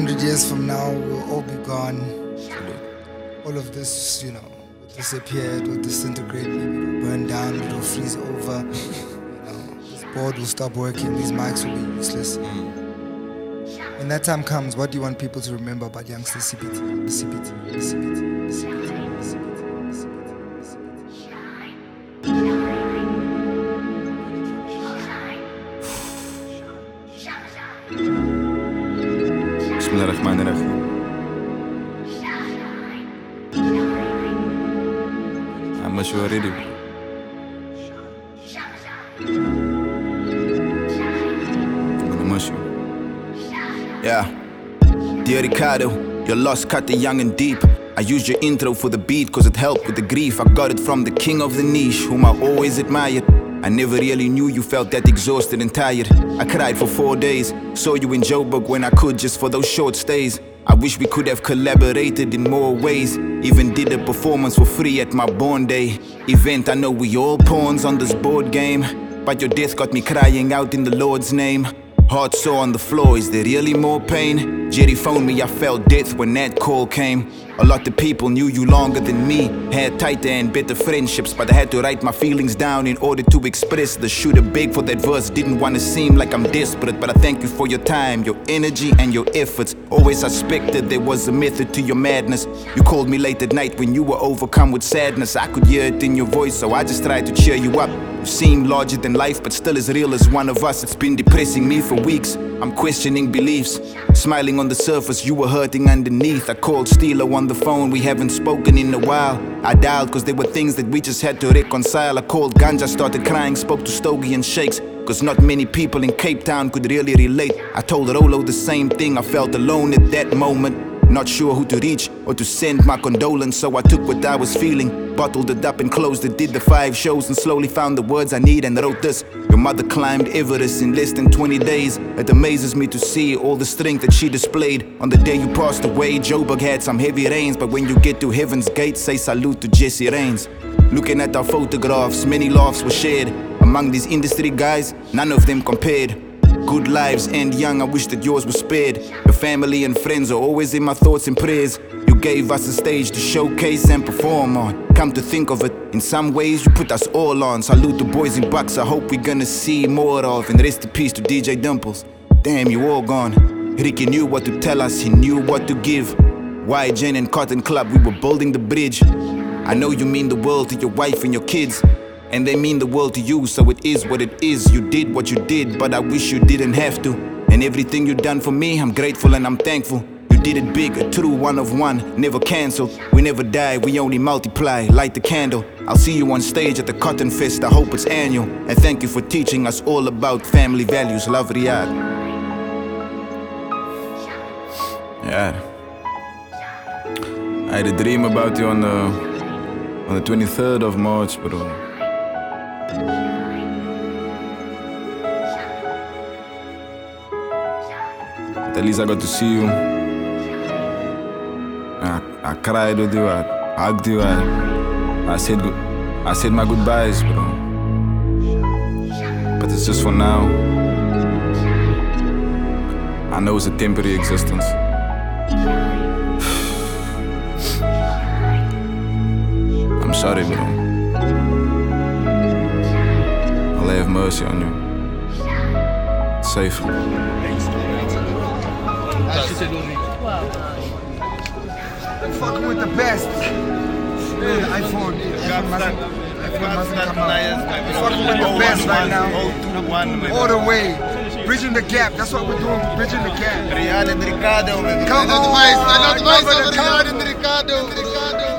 100 years from now, we'll all be gone. All of this, will disappear, it will disintegrate, maybe it will burn down, it will freeze over. This board will stop working, these mics will be useless. When that time comes, what do you want people to remember about youngster CBT? Bismillahirrahmanirrahim. I'm not sure already. I'm gonna miss you. Yeah. Dear Ricardo, your loss cut the young and deep. I used your intro for the beat cause it helped with the grief. I got it from the king of the niche, whom I always admired. I never really knew you felt that exhausted and tired. I cried for 4 days, saw you in Joburg when I could just for those short stays. I wish we could have collaborated in more ways. Even did a performance for free at my born day event. I know we all pawns on this board game, but your death got me crying out in the Lord's name. Heart sore on the floor, is there really more pain? Jerry phoned me, I felt death when that call came. A lot of people knew you longer than me, had tighter and better friendships, but I had to write my feelings down in order to express. The shooter begged for that verse, didn't want to seem like I'm desperate, but I thank you for your time, your energy and your efforts. Always suspected there was a method to your madness. You called me late at night when you were overcome with sadness. I could hear it in your voice, so I just tried to cheer you up. You seem larger than life, but still as real as one of us. It's been depressing me for weeks, I'm questioning beliefs. Smiling on the surface, you were hurting underneath. I called Steelo on the phone, we haven't spoken in a while. I dialed cause there were things that we just had to reconcile. I called Ganja, started crying, spoke to Stogie and Shakes, cause not many people in Cape Town could really relate. I told Rolo the same thing, I felt alone at that moment. Not sure who to reach or to send my condolence, so I took what I was feeling, bottled it up and closed it, did the 5 shows and slowly found the words I need and wrote this. Your mother climbed Everest in less than 20 days. It amazes me to see all the strength that she displayed. On the day you passed away, Joburg had some heavy rains, but when you get to heaven's gate, say salute to Jesse Rains. Looking at our photographs, many laughs were shared. Among these industry guys, none of them compared. Good lives end young, I wish that yours was spared. Your family and friends are always in my thoughts and prayers. You gave us a stage to showcase and perform on. Come to think of it, in some ways you put us all on. Salute the boys in Bucks, I hope we're gonna see more of. And rest in peace to DJ Dimples. Damn, you all gone. Ricky knew what to tell us, he knew what to give. YGen and Cotton Club, we were building the bridge. I know you mean the world to your wife and your kids, and they mean the world to you, so it is what it is. You did what you did, but I wish you didn't have to. And everything you done for me, I'm grateful and I'm thankful. You did it big, a true one of one, never cancelled. We never die, we only multiply, light the candle. I'll see you on stage at the Cotton Fest, I hope it's annual. And thank you for teaching us all about family values. Love, Riyadh. Yeah. I had a dream about you on the 23rd of March, bro. At least I got to see you. I cried with you, I hugged you, I said my goodbyes, bro. But it's just for now. I know it's a temporary existence. I'm sorry, bro. Allah have mercy on you. Safe. Fucking with the best. The iPhone mustn't come out. Fucking with the best right now. All the way. Bridging the gap. That's what we're doing. Bridging the gap. Riyadh and Ricardo. Come on. Riyadh and Ricardo.